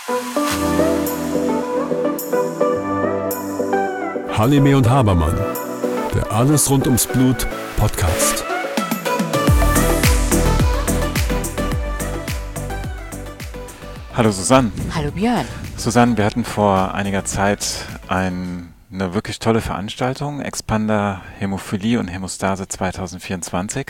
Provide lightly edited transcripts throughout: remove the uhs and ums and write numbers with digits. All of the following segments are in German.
Halime und Habermann, der Alles rund ums Blut Podcast. Hallo Susanne. Hallo Björn. Susanne, wir hatten vor einiger Zeit eine wirklich tolle Veranstaltung, Expander Hämophilie und Hämostase 2024.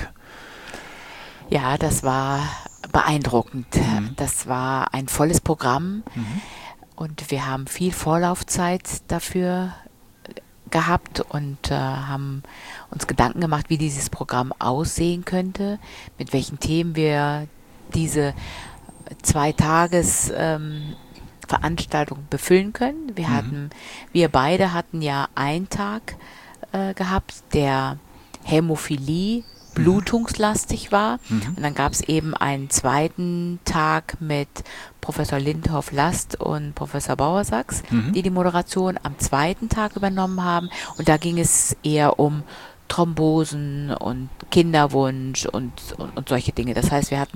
Ja, das war beeindruckend. Das war ein volles Programm und wir haben viel Vorlaufzeit dafür gehabt und haben uns Gedanken gemacht, wie dieses Programm aussehen könnte, mit welchen Themen wir diese 2 Tages Veranstaltung befüllen können. Wir beide hatten ja einen Tag gehabt, der Hämophilie blutungslastig war. Und dann gab es eben einen zweiten Tag mit Professor Lindhoff-Last und Professor Bauersachs, die Moderation am zweiten Tag übernommen haben. Und da ging es eher um Thrombosen und Kinderwunsch und solche Dinge. Das heißt, wir hatten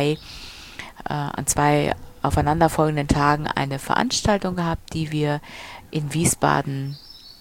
an zwei aufeinanderfolgenden Tagen eine Veranstaltung gehabt, die wir in Wiesbaden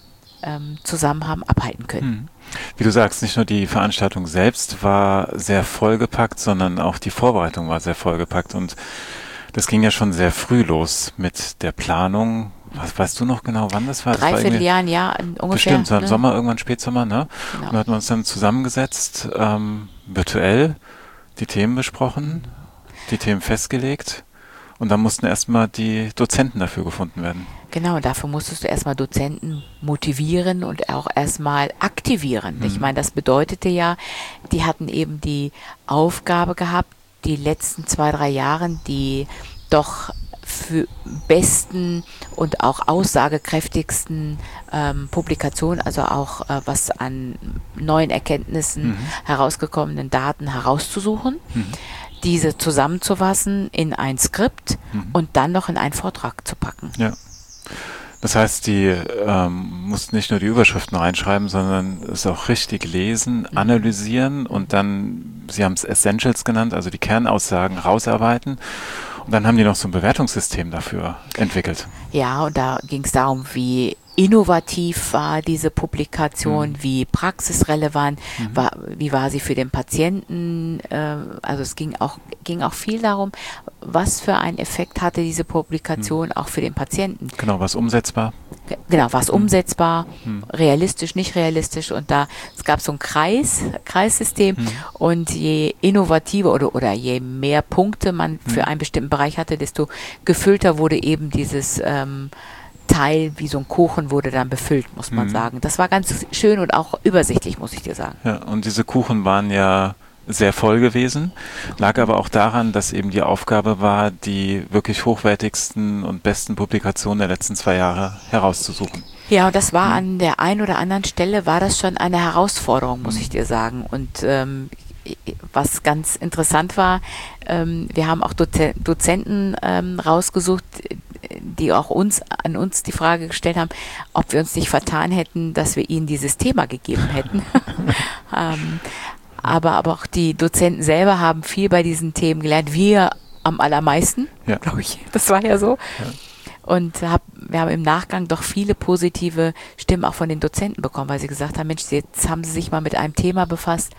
zusammen haben abhalten können. Wie du sagst, nicht nur die Veranstaltung selbst war sehr vollgepackt, sondern auch die Vorbereitung war sehr vollgepackt. Und das ging ja schon sehr früh los mit der Planung. Weißt du noch genau, wann das war? Dreivierteljahr, ein Jahr ungefähr. Bestimmt, so im Sommer, irgendwann Spätsommer, ne? Genau. Und da hatten wir uns dann zusammengesetzt, virtuell die Themen besprochen, die Themen festgelegt. Und dann mussten erstmal die Dozenten dafür gefunden werden. Genau, dafür musstest du erstmal Dozenten motivieren und auch erstmal aktivieren. Ich meine, das bedeutete ja, die hatten eben die Aufgabe gehabt, die letzten 2, 3 Jahre, die doch für besten und auch aussagekräftigsten Publikationen, also auch was an neuen Erkenntnissen herausgekommenen Daten herauszusuchen, diese zusammenzufassen in ein Skript und dann noch in einen Vortrag zu packen. Ja. Das heißt, die mussten nicht nur die Überschriften reinschreiben, sondern es auch richtig lesen, analysieren und dann, sie haben es Essentials genannt, also die Kernaussagen rausarbeiten. Und dann haben die noch so ein Bewertungssystem dafür entwickelt. Ja, und da ging es darum, wie innovativ war diese Publikation, wie praxisrelevant, wie war sie für den Patienten, also es ging auch viel darum, was für einen Effekt hatte diese Publikation auch für den Patienten. Genau, was umsetzbar. Genau, was umsetzbar, realistisch, nicht realistisch und es gab so ein Kreissystem und je innovativer oder je mehr Punkte man für einen bestimmten Bereich hatte, desto gefüllter wurde eben dieses Teil, wie so ein Kuchen wurde dann befüllt, muss man sagen. Das war ganz schön und auch übersichtlich, muss ich dir sagen. Ja, und diese Kuchen waren ja sehr voll gewesen, lag aber auch daran, dass eben die Aufgabe war, die wirklich hochwertigsten und besten Publikationen der letzten 2 Jahre herauszusuchen. Ja, und das war an der einen oder anderen Stelle, war das schon eine Herausforderung, muss ich dir sagen. Und was ganz interessant war, wir haben auch Dozenten rausgesucht, die auch an uns die Frage gestellt haben, ob wir uns nicht vertan hätten, dass wir ihnen dieses Thema gegeben hätten. Aber auch die Dozenten selber haben viel bei diesen Themen gelernt. Wir am allermeisten, glaube ich. Das war ja so. Ja. Und wir haben im Nachgang doch viele positive Stimmen auch von den Dozenten bekommen, weil sie gesagt haben, Mensch, jetzt haben sie sich mal mit einem Thema befasst,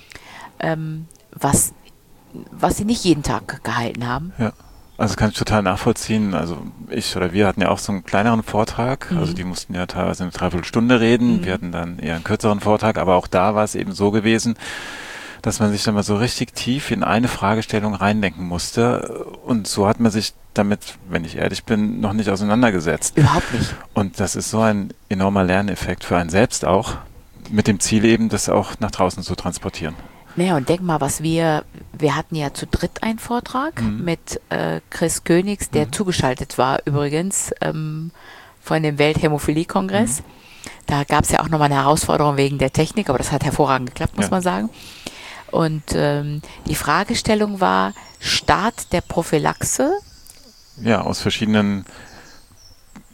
was sie nicht jeden Tag gehalten haben. Ja. Also das kann ich total nachvollziehen. Also wir hatten ja auch so einen kleineren Vortrag. Also die mussten ja teilweise eine Dreiviertelstunde reden. Wir hatten dann eher einen kürzeren Vortrag. Aber auch da war es eben so gewesen, dass man sich dann mal so richtig tief in eine Fragestellung reindenken musste. Und so hat man sich damit, wenn ich ehrlich bin, noch nicht auseinandergesetzt. Überhaupt nicht. Und das ist so ein enormer Lerneffekt für einen selbst auch, mit dem Ziel eben, das auch nach draußen zu transportieren. Naja, und denk mal, wir hatten ja zu dritt einen Vortrag mit Chris Königs, der zugeschaltet war übrigens von dem Welthämophilie-Kongress. Da gab es ja auch nochmal eine Herausforderung wegen der Technik, aber das hat hervorragend geklappt, muss man sagen. Und die Fragestellung war Start der Prophylaxe. Ja, aus verschiedenen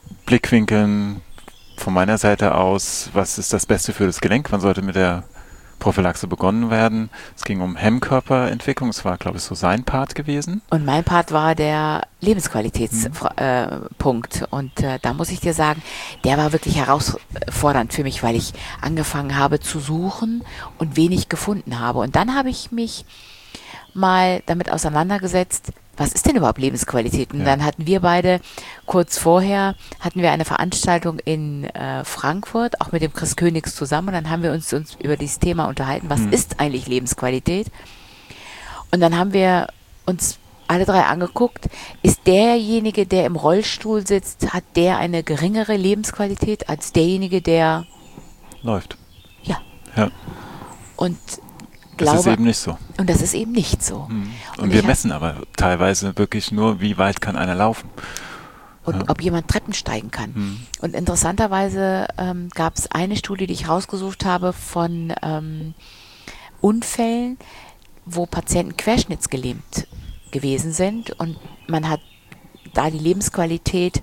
Blickwinkeln von meiner Seite aus, was ist das Beste für das Gelenk? Man sollte mit der Prophylaxe begonnen werden. Es ging um Hemmkörperentwicklung, es war, glaube ich, so sein Part gewesen. Und mein Part war der Lebensqualitätspunkt. Und da muss ich dir sagen, der war wirklich herausfordernd für mich, weil ich angefangen habe zu suchen und wenig gefunden habe. Und dann habe ich mich mal damit auseinandergesetzt, was ist denn überhaupt Lebensqualität? Und dann hatten wir beide, kurz vorher, hatten wir eine Veranstaltung in Frankfurt, auch mit dem Chris Königs zusammen. Und dann haben wir uns über dieses Thema unterhalten, was ist eigentlich Lebensqualität? Und dann haben wir uns alle drei angeguckt, ist derjenige, der im Rollstuhl sitzt, hat der eine geringere Lebensqualität als derjenige, der läuft. Ja. Und das ist eben nicht so. Und das ist eben nicht so. Und wir messen aber teilweise wirklich nur, wie weit kann einer laufen. Und ob jemand Treppen steigen kann. Und interessanterweise gab es eine Studie, die ich rausgesucht habe von Unfällen, wo Patienten querschnittsgelähmt gewesen sind. Und man hat da die Lebensqualität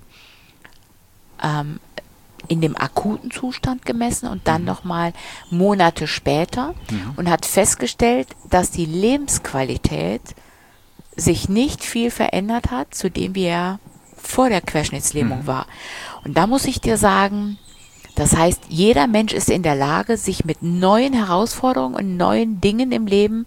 in dem akuten Zustand gemessen und dann nochmal Monate später und hat festgestellt, dass die Lebensqualität sich nicht viel verändert hat, zu dem wie er vor der Querschnittslähmung war. Und da muss ich dir sagen, das heißt, jeder Mensch ist in der Lage, sich mit neuen Herausforderungen und neuen Dingen im Leben,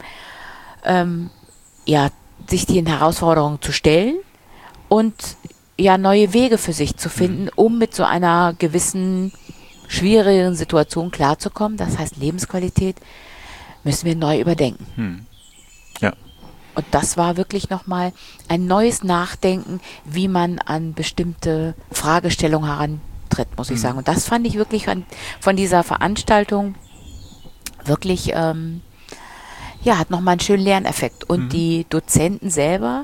sich den Herausforderungen zu stellen und neue Wege für sich zu finden, um mit so einer gewissen schwierigen Situation klarzukommen. Das heißt, Lebensqualität müssen wir neu überdenken. Ja. Und das war wirklich nochmal ein neues Nachdenken, wie man an bestimmte Fragestellungen herantritt, muss ich sagen. Und das fand ich wirklich von dieser Veranstaltung wirklich, hat nochmal einen schönen Lerneffekt. Und die Dozenten selber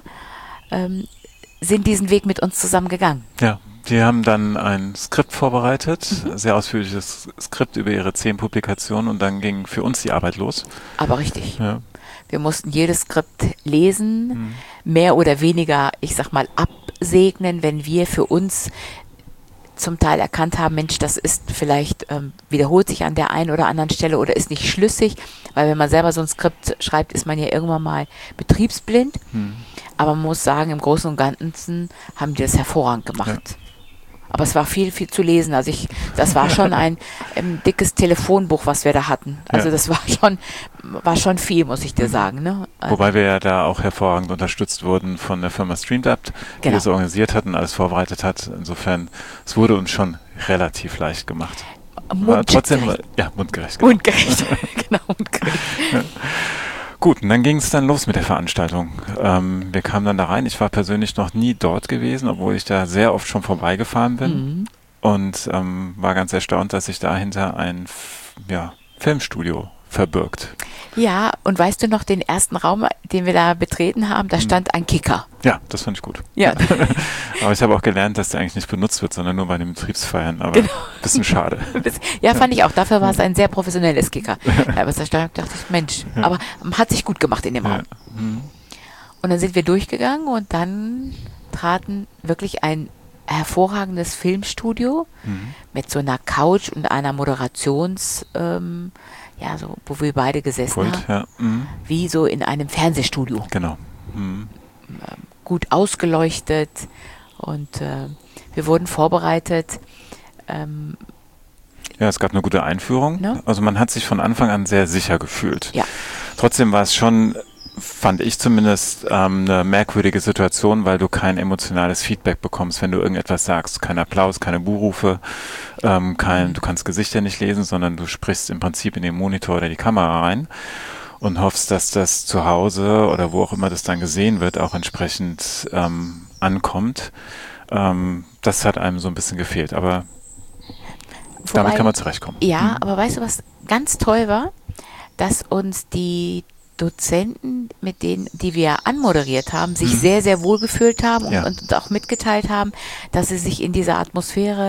sind diesen Weg mit uns zusammen gegangen. Ja, die haben dann ein Skript vorbereitet, sehr ausführliches Skript über ihre 10 Publikationen und dann ging für uns die Arbeit los. Aber richtig. Ja. Wir mussten jedes Skript lesen, mehr oder weniger, ich sag mal, absegnen, wenn wir für uns zum Teil erkannt haben, Mensch, das ist vielleicht, wiederholt sich an der einen oder anderen Stelle oder ist nicht schlüssig, weil wenn man selber so ein Skript schreibt, ist man ja irgendwann mal betriebsblind. Aber man muss sagen, im Großen und Ganzen haben die das hervorragend gemacht. Ja. Aber es war viel, viel zu lesen. Also das war schon ein dickes Telefonbuch, was wir da hatten. Also das war schon viel, muss ich dir sagen. Ne? Wobei wir ja da auch hervorragend unterstützt wurden von der Firma StreamDapt, die das organisiert hat und alles vorbereitet hat. Insofern, es wurde uns schon relativ leicht gemacht. Trotzdem, mundgerecht. Genau. Mundgerecht, genau, mundgerecht. Ja. Gut, und dann ging es dann los mit der Veranstaltung. Wir kamen dann da rein. Ich war persönlich noch nie dort gewesen, obwohl ich da sehr oft schon vorbeigefahren bin. Und war ganz erstaunt, dass sich dahinter ein Filmstudio verbirgt. Ja, und weißt du noch den ersten Raum, den wir da betreten haben? Da stand ein Kicker. Ja, das fand ich gut. Ja. Aber ich habe auch gelernt, dass der eigentlich nicht benutzt wird, sondern nur bei den Betriebsfeiern. Aber ein bisschen schade. Ja, fand ich auch. Dafür war es ein sehr professionelles Kicker. Aber da dachte ich, Mensch, aber hat sich gut gemacht in dem Raum. Und dann sind wir durchgegangen und dann traten wirklich ein hervorragendes Filmstudio mit so einer Couch und einer wo wir beide gesessen haben, wie so in einem Fernsehstudio. Genau. Gut ausgeleuchtet und wir wurden vorbereitet. Es gab eine gute Einführung. Ne? Also man hat sich von Anfang an sehr sicher gefühlt. Ja. Trotzdem war es schon, fand ich zumindest, eine merkwürdige Situation, weil du kein emotionales Feedback bekommst, wenn du irgendetwas sagst. Kein Applaus, keine Buhrufe, du kannst Gesichter nicht lesen, sondern du sprichst im Prinzip in den Monitor oder die Kamera rein und hoffst, dass das zu Hause oder wo auch immer das dann gesehen wird, auch entsprechend ankommt. Das hat einem so ein bisschen gefehlt, aber damit kann man zurechtkommen. Ja, aber weißt du, was ganz toll war? Dass uns die Dozenten, mit denen, die wir anmoderiert haben, sich sehr, sehr wohl gefühlt haben und auch mitgeteilt haben, dass sie sich in dieser Atmosphäre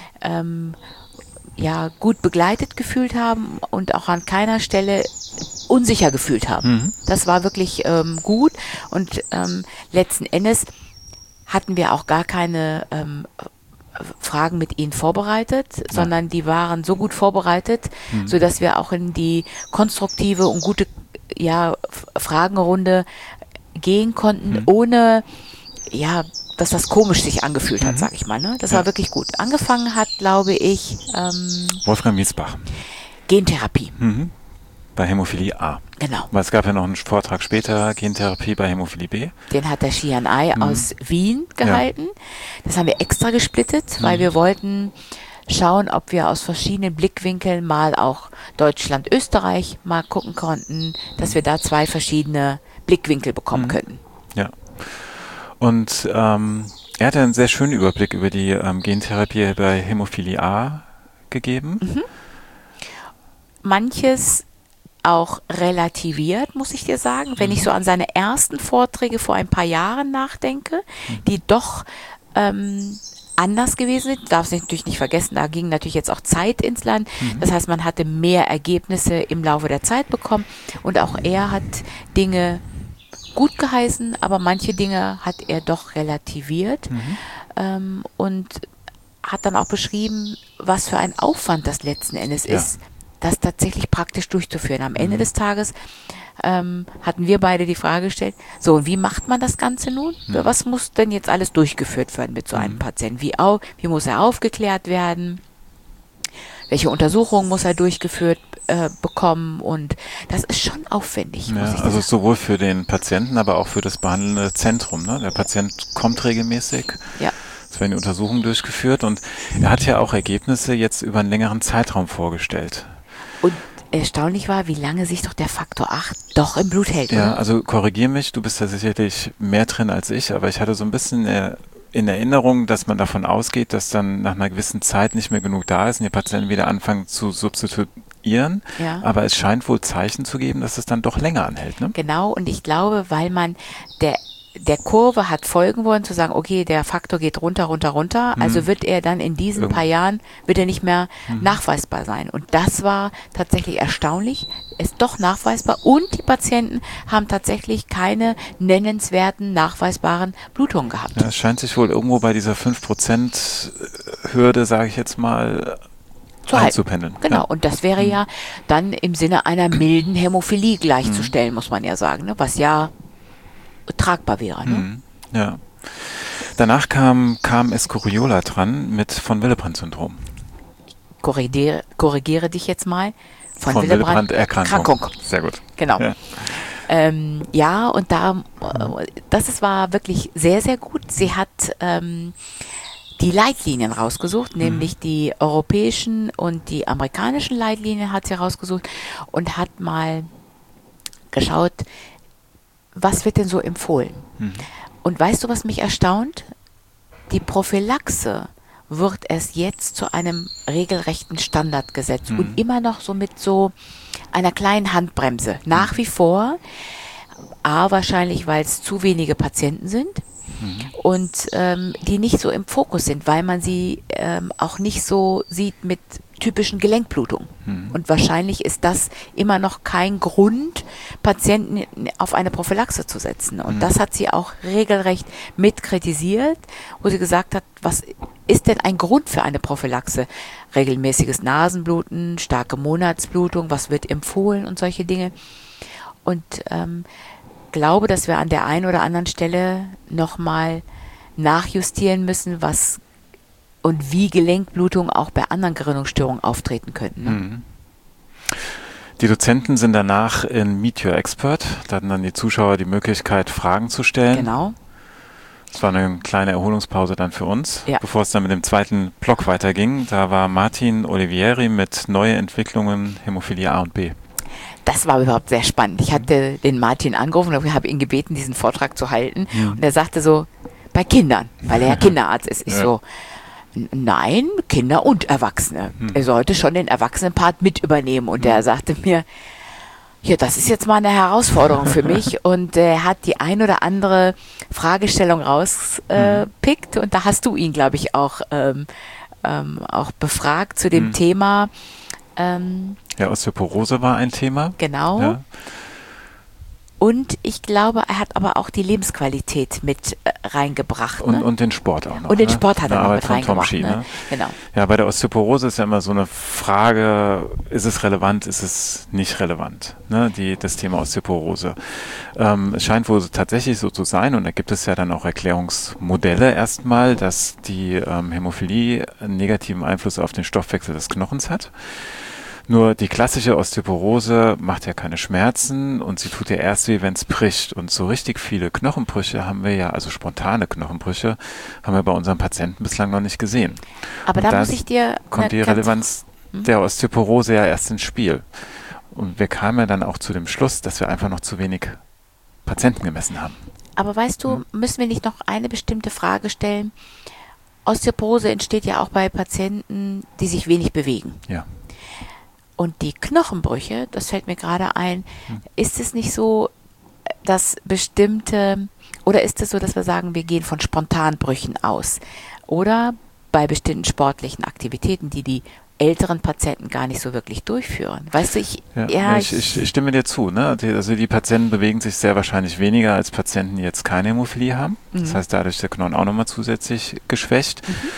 gut begleitet gefühlt haben und auch an keiner Stelle unsicher gefühlt haben. Das war wirklich gut und letzten Endes hatten wir auch gar keine Fragen mit ihnen vorbereitet, sondern die waren so gut vorbereitet, sodass wir auch in die konstruktive und gute Fragenrunde gehen konnten, ohne dass das komisch sich angefühlt hat, sag ich mal. Ne? Das war wirklich gut. Angefangen hat, glaube ich, Wolfgang Miesbach. Gentherapie. Bei Hämophilie A. Genau. Weil es gab ja noch einen Vortrag später, Gentherapie bei Hämophilie B. Den hat der Xian Ai aus Wien gehalten. Das haben wir extra gesplittet, weil wir wollten schauen, ob wir aus verschiedenen Blickwinkeln mal auch Deutschland, Österreich mal gucken konnten, dass wir da 2 verschiedene Blickwinkel bekommen könnten. Ja. Und er hat einen sehr schönen Überblick über die Gentherapie bei Hämophilie A gegeben. Manches auch relativiert, muss ich dir sagen, wenn ich so an seine ersten Vorträge vor ein paar Jahren nachdenke, die doch anders gewesen sind. Du darfst natürlich nicht vergessen, da ging natürlich jetzt auch Zeit ins Land. Das heißt, man hatte mehr Ergebnisse im Laufe der Zeit bekommen und auch er hat Dinge gut geheißen, aber manche Dinge hat er doch relativiert und hat dann auch beschrieben, was für ein Aufwand das letzten Endes ist, das tatsächlich praktisch durchzuführen. Am Ende des Tages hatten wir beide die Frage gestellt, so, und wie macht man das Ganze nun? Was muss denn jetzt alles durchgeführt werden mit so einem Patienten? Wie muss er aufgeklärt werden? Welche Untersuchungen muss er durchgeführt bekommen? Und das ist schon aufwendig. Ja, also sowohl für den Patienten, aber auch für das behandelnde Zentrum. Ne? Der Patient kommt regelmäßig. Ja. Es werden die Untersuchungen durchgeführt und er hat ja auch Ergebnisse jetzt über einen längeren Zeitraum vorgestellt. Und erstaunlich war, wie lange sich doch der Faktor 8 doch im Blut hält. Ja, oder? also korrigier mich, du bist da sicherlich mehr drin als ich, aber ich hatte so ein bisschen in Erinnerung, dass man davon ausgeht, dass dann nach einer gewissen Zeit nicht mehr genug da ist und die Patienten wieder anfangen zu substituieren. Ja. Aber es scheint wohl Zeichen zu geben, dass es dann doch länger anhält. Ne? Genau, und ich glaube, weil man der Kurve hat folgen wollen, zu sagen, okay, der Faktor geht runter, also wird er dann in diesen paar Jahren, wird er nicht mehr nachweisbar sein. Und das war tatsächlich erstaunlich, ist doch nachweisbar und die Patienten haben tatsächlich keine nennenswerten, nachweisbaren Blutungen gehabt. Ja, es scheint sich wohl irgendwo bei dieser 5% Hürde, sage ich jetzt mal, einzupendeln. Genau, und das wäre ja dann im Sinne einer milden Hämophilie gleichzustellen, muss man ja sagen, ne? Was ja tragbar wäre. Ne? Ja. Danach kam Escoriola dran mit von Willebrand-Syndrom. Korrigiere dich jetzt mal. Von Willebrand-Erkrankung. Sehr gut. Genau. Ja, und das war wirklich sehr, sehr gut. Sie hat die Leitlinien rausgesucht, nämlich die europäischen und die amerikanischen Leitlinien hat sie rausgesucht und hat mal geschaut, was wird denn so empfohlen? Und weißt du, was mich erstaunt? Die Prophylaxe wird es jetzt zu einem regelrechten Standard gesetzt und immer noch so mit so einer kleinen Handbremse. Nach wie vor, wahrscheinlich, weil es zu wenige Patienten sind und die nicht so im Fokus sind, weil man sie auch nicht so sieht mit typischen Gelenkblutungen. Und wahrscheinlich ist das immer noch kein Grund, Patienten auf eine Prophylaxe zu setzen. Und das hat sie auch regelrecht mit kritisiert, wo sie gesagt hat, was ist denn ein Grund für eine Prophylaxe? Regelmäßiges Nasenbluten, starke Monatsblutung, was wird empfohlen und solche Dinge. Und glaube, dass wir an der einen oder anderen Stelle nochmal nachjustieren müssen, was und wie Gelenkblutungen auch bei anderen Gerinnungsstörungen auftreten könnten. Ne? Die Dozenten sind danach in Meet Your Expert. Da hatten dann die Zuschauer die Möglichkeit, Fragen zu stellen. Genau. Es war eine kleine Erholungspause dann für uns, bevor es dann mit dem zweiten Block weiterging. Da war Martin Olivieri mit Neue Entwicklungen Hämophilie A und B. Das war überhaupt sehr spannend. Ich hatte den Martin angerufen und habe ihn gebeten, diesen Vortrag zu halten. Und er sagte so, bei Kindern, weil er ja Kinderarzt ist. Ich so, nein, Kinder und Erwachsene. Er sollte schon den Erwachsenenpart mit übernehmen. Und er sagte mir, ja, das ist jetzt mal eine Herausforderung für mich. Und er hat die ein oder andere Fragestellung rauspickt. Und da hast du ihn, glaube ich, auch befragt zu dem Thema. Ja, Osteoporose war ein Thema. Genau. Ja. Und ich glaube, er hat aber auch die Lebensqualität mit reingebracht. Und den Sport auch noch. Und den Sport hat er noch mit reingebracht. Tom Shi, ne? Genau. Ja, bei der Osteoporose ist ja immer so eine Frage, ist es relevant, ist es nicht relevant, ne? Das Thema Osteoporose. Es scheint wohl tatsächlich so zu sein, und da gibt es ja dann auch Erklärungsmodelle erstmal, dass die Hämophilie einen negativen Einfluss auf den Stoffwechsel des Knochens hat. Nur die klassische Osteoporose macht ja keine Schmerzen und sie tut ja erst weh, wenn es bricht. Und so richtig viele Knochenbrüche haben wir ja, also spontane Knochenbrüche, haben wir bei unseren Patienten bislang noch nicht gesehen. Aber da muss ich dir... kommt die Relevanz der Osteoporose ja erst ins Spiel. Und wir kamen ja dann auch zu dem Schluss, dass wir einfach noch zu wenig Patienten gemessen haben. Aber weißt du, müssen wir nicht noch eine bestimmte Frage stellen? Osteoporose entsteht ja auch bei Patienten, die sich wenig bewegen. Ja. Und die Knochenbrüche, das fällt mir gerade ein, ist es nicht so, dass bestimmte, oder ist es so, dass wir sagen, wir gehen von Spontanbrüchen aus? Oder bei bestimmten sportlichen Aktivitäten, die älteren Patienten gar nicht so wirklich durchführen. Weißt du, ich stimme dir zu. Ne? Also die Patienten bewegen sich sehr wahrscheinlich weniger als Patienten, die jetzt keine Hämophilie haben. Das heißt, dadurch ist der Knochen auch nochmal zusätzlich geschwächt.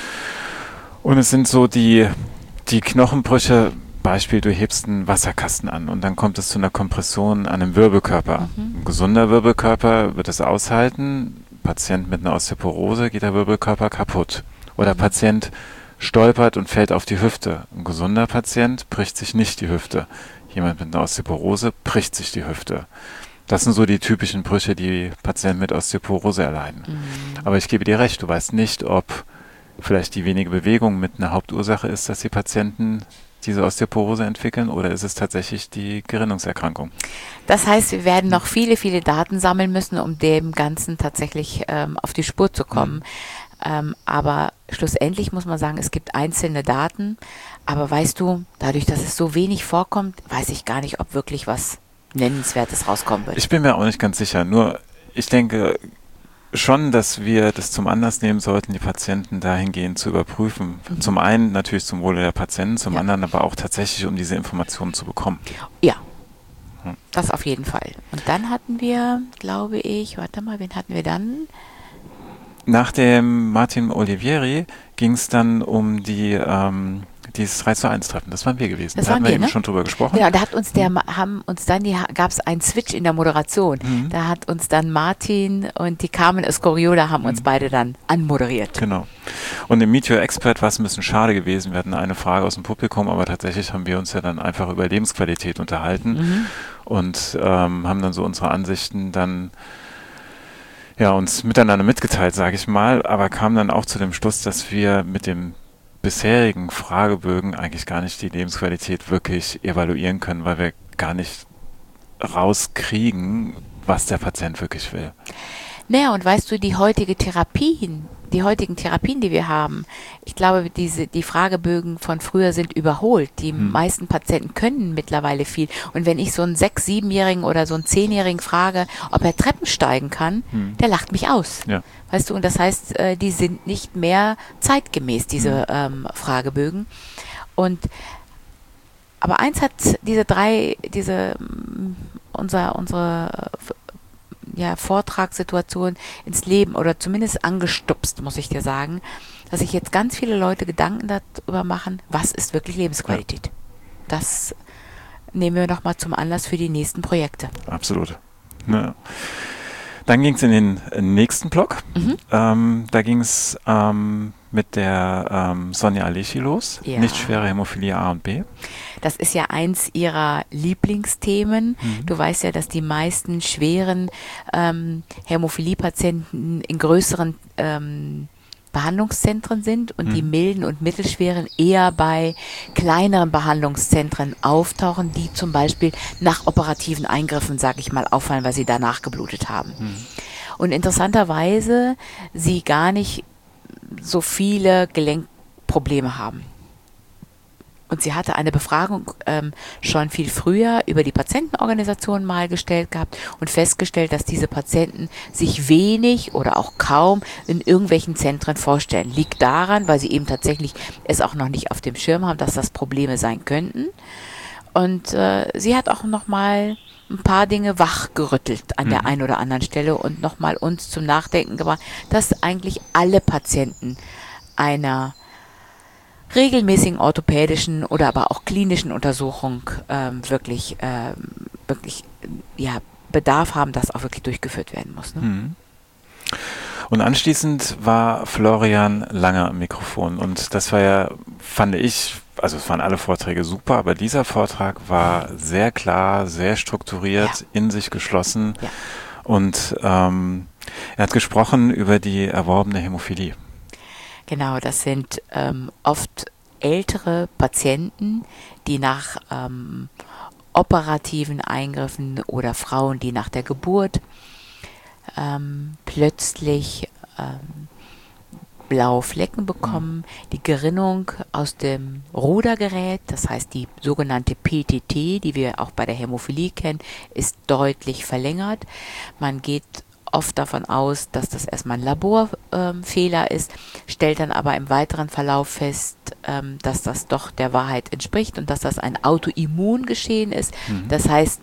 Und es sind so die Knochenbrüche. Beispiel, du hebst einen Wasserkasten an und dann kommt es zu einer Kompression an einem Wirbelkörper. Ein gesunder Wirbelkörper wird es aushalten. Patient mit einer Osteoporose geht der Wirbelkörper kaputt. Oder Patient stolpert und fällt auf die Hüfte. Ein gesunder Patient bricht sich nicht die Hüfte. Jemand mit einer Osteoporose bricht sich die Hüfte. Das sind so die typischen Brüche, die Patienten mit Osteoporose erleiden. Aber ich gebe dir recht, du weißt nicht, ob vielleicht die wenige Bewegung mit einer Hauptursache ist, dass die Patienten diese Osteoporose entwickeln, oder ist es tatsächlich die Gerinnungserkrankung? Das heißt, wir werden noch viele, viele Daten sammeln müssen, um dem Ganzen tatsächlich auf die Spur zu kommen. Aber schlussendlich muss man sagen, es gibt einzelne Daten, aber weißt du, dadurch, dass es so wenig vorkommt, weiß ich gar nicht, ob wirklich was Nennenswertes rauskommen wird. Ich bin mir auch nicht ganz sicher, nur ich denke schon, dass wir das zum Anlass nehmen sollten, die Patienten dahingehend zu überprüfen. Zum einen natürlich zum Wohle der Patienten, zum anderen aber auch tatsächlich, um diese Informationen zu bekommen. Ja, das auf jeden Fall. Und dann hatten wir, glaube ich, warte mal, wen hatten wir dann? Nach dem Martin Olivieri ging es dann um dieses 3:1-Treffen. Das waren wir gewesen. Da haben wir eben schon drüber gesprochen. Genau, da hat uns gab es einen Switch in der Moderation. Da hat uns dann Martin und die Carmen Escoriola haben uns beide dann anmoderiert. Genau. Und im Meet Your Expert war es ein bisschen schade gewesen. Wir hatten eine Frage aus dem Publikum, aber tatsächlich haben wir uns ja dann einfach über Lebensqualität unterhalten und haben dann so unsere Ansichten dann uns miteinander mitgeteilt, sage ich mal, aber kamen dann auch zu dem Schluss, dass wir mit dem bisherigen Fragebögen eigentlich gar nicht die Lebensqualität wirklich evaluieren können, weil wir gar nicht rauskriegen, was der Patient wirklich will. Naja, und weißt du, die heutigen Therapien, die wir haben, ich glaube, die Fragebögen von früher sind überholt. Die meisten Patienten können mittlerweile viel. Und wenn ich so einen 6-, 7-Jährigen oder so einen 10-Jährigen frage, ob er Treppen steigen kann, der lacht mich aus. Ja. Weißt du, und das heißt, die sind nicht mehr zeitgemäß, diese Fragebögen. Aber eins hat unsere Vortragssituation ins Leben oder zumindest angestupst, muss ich dir sagen, dass sich jetzt ganz viele Leute Gedanken darüber machen, was ist wirklich Lebensqualität. Ja. Das nehmen wir nochmal zum Anlass für die nächsten Projekte. Absolut. Ja. Dann ging es in den nächsten Block. Da ging es mit der Sonja Alechi los. Ja. Nicht schwere Hämophilie A und B. Das ist ja eins ihrer Lieblingsthemen. Du weißt ja, dass die meisten schweren Hämophilie-Patienten in größeren Behandlungszentren sind und die milden und mittelschweren eher bei kleineren Behandlungszentren auftauchen, die zum Beispiel nach operativen Eingriffen, sage ich mal, auffallen, weil sie danach geblutet haben. Und interessanterweise sie gar nicht so viele Gelenkprobleme haben. Und sie hatte eine Befragung schon viel früher über die Patientenorganisation mal gestellt gehabt und festgestellt, dass diese Patienten sich wenig oder auch kaum in irgendwelchen Zentren vorstellen. Liegt daran, weil sie eben tatsächlich es auch noch nicht auf dem Schirm haben, dass das Probleme sein könnten. Und sie hat auch nochmal ein paar Dinge wachgerüttelt an der einen oder anderen Stelle und nochmal uns zum Nachdenken gebracht, dass eigentlich alle Patienten einer regelmäßigen orthopädischen oder aber auch klinischen Untersuchung wirklich Bedarf haben, dass auch wirklich durchgeführt werden muss. Ne? Mhm. Und anschließend war Florian Langer am Mikrofon und das war ja, fand ich, also es waren alle Vorträge super, aber dieser Vortrag war sehr klar, sehr strukturiert, in sich geschlossen und er hat gesprochen über die erworbene Hämophilie. Genau, das sind oft ältere Patienten, die nach operativen Eingriffen oder Frauen, die nach der Geburt plötzlich blaue Flecken bekommen, die Gerinnung aus dem Rudergerät, das heißt die sogenannte PTT, die wir auch bei der Hämophilie kennen, ist deutlich verlängert. Man geht oft davon aus, dass das erstmal ein Laborfehler ist, stellt dann aber im weiteren Verlauf fest, dass das doch der Wahrheit entspricht und dass das ein Autoimmungeschehen ist. Das heißt,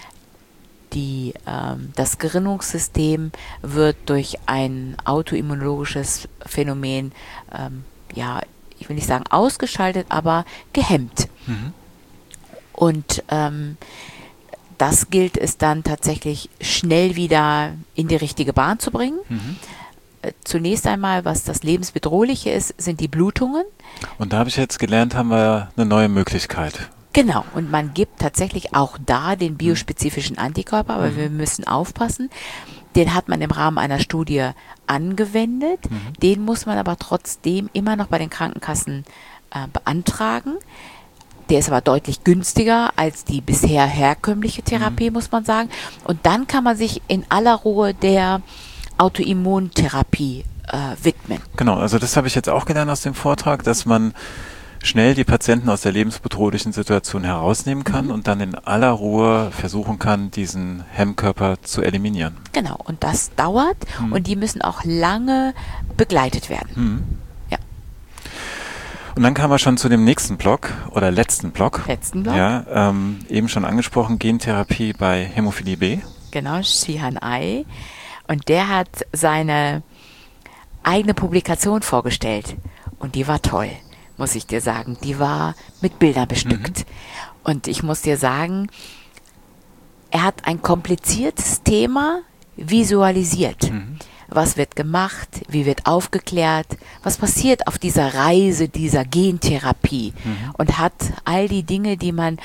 das Gerinnungssystem wird durch ein autoimmunologisches Phänomen, ich will nicht sagen ausgeschaltet, aber gehemmt. Und das gilt es dann tatsächlich schnell wieder in die richtige Bahn zu bringen. Zunächst einmal, was das Lebensbedrohliche ist, sind die Blutungen. Und da habe ich jetzt gelernt, haben wir eine neue Möglichkeit. Genau, und man gibt tatsächlich auch da den biospezifischen Antikörper, aber wir müssen aufpassen. Den hat man im Rahmen einer Studie angewendet. Den muss man aber trotzdem immer noch bei den Krankenkassen beantragen. Der ist aber deutlich günstiger als die bisher herkömmliche Therapie, muss man sagen. Und dann kann man sich in aller Ruhe der Autoimmuntherapie widmen. Genau, also das habe ich jetzt auch gelernt aus dem Vortrag, dass man schnell die Patienten aus der lebensbedrohlichen Situation herausnehmen kann und dann in aller Ruhe versuchen kann, diesen Hemmkörper zu eliminieren. Genau, und das dauert und die müssen auch lange begleitet werden. Ja. Und dann kamen wir schon zu dem nächsten Block oder letzten Block. Ja, eben schon angesprochen, Gentherapie bei Hämophilie B. Genau, Shihan Ai. Und der hat seine eigene Publikation vorgestellt und die war toll, muss ich dir sagen. Die war mit Bildern bestückt. Und ich muss dir sagen, er hat ein kompliziertes Thema visualisiert. Was wird gemacht? Wie wird aufgeklärt? Was passiert auf dieser Reise dieser Gentherapie? Und hat all die Dinge, die man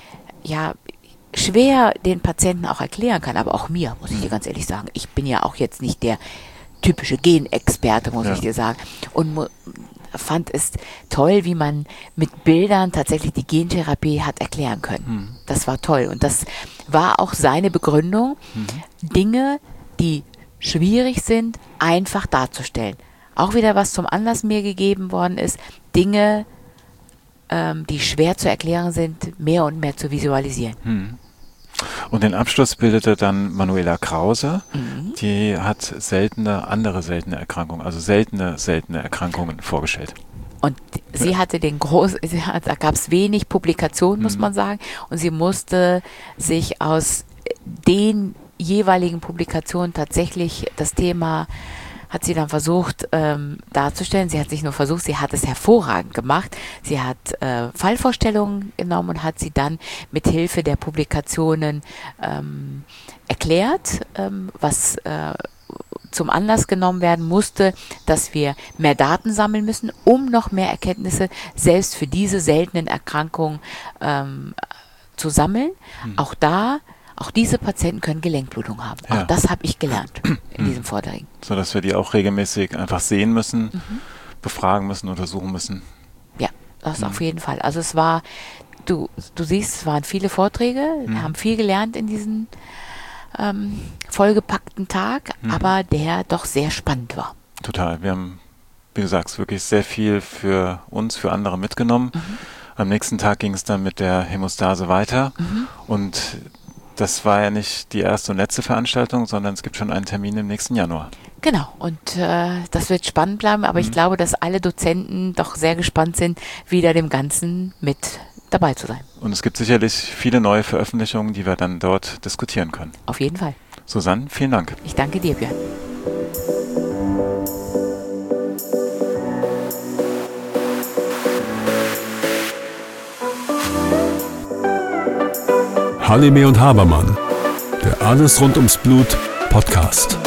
schwer den Patienten auch erklären kann, aber auch mir, muss ich dir ganz ehrlich sagen. Ich bin ja auch jetzt nicht der typische Genexperte, muss ich dir sagen. Und fand es toll, wie man mit Bildern tatsächlich die Gentherapie hat erklären können. Das war toll. Und das war auch seine Begründung, Dinge, die schwierig sind, einfach darzustellen. Auch wieder was zum Anlass mir gegeben worden ist, Dinge, die schwer zu erklären sind, mehr und mehr zu visualisieren. Und den Abschluss bildete dann Manuela Krause. Die hat andere seltene Erkrankungen, also seltene Erkrankungen vorgestellt. Und sie hatte da gab es wenig Publikationen, muss man sagen, und sie musste sich aus den jeweiligen Publikationen tatsächlich das Thema hat sie dann versucht darzustellen. Sie hat nicht nur versucht, sie hat es hervorragend gemacht. Sie hat Fallvorstellungen genommen und hat sie dann mit Hilfe der Publikationen erklärt, was zum Anlass genommen werden musste, dass wir mehr Daten sammeln müssen, um noch mehr Erkenntnisse selbst für diese seltenen Erkrankungen zu sammeln. Auch diese Patienten können Gelenkblutung haben. Auch das habe ich gelernt in diesem Vortrag. So dass wir die auch regelmäßig einfach sehen müssen, befragen müssen, untersuchen müssen. Ja, das auf jeden Fall. Also es war, du siehst, es waren viele Vorträge, wir haben viel gelernt in diesem vollgepackten Tag, aber der doch sehr spannend war. Total. Wir haben, wie du sagst, wirklich sehr viel für uns, für andere mitgenommen. Am nächsten Tag ging es dann mit der Hämostase weiter und das war ja nicht die erste und letzte Veranstaltung, sondern es gibt schon einen Termin im nächsten Januar. Genau, und das wird spannend bleiben, aber ich glaube, dass alle Dozenten doch sehr gespannt sind, wieder dem Ganzen mit dabei zu sein. Und es gibt sicherlich viele neue Veröffentlichungen, die wir dann dort diskutieren können. Auf jeden Fall. Susanne, vielen Dank. Ich danke dir, Björn. Halime und Habermann, der Alles rund ums Blut Podcast.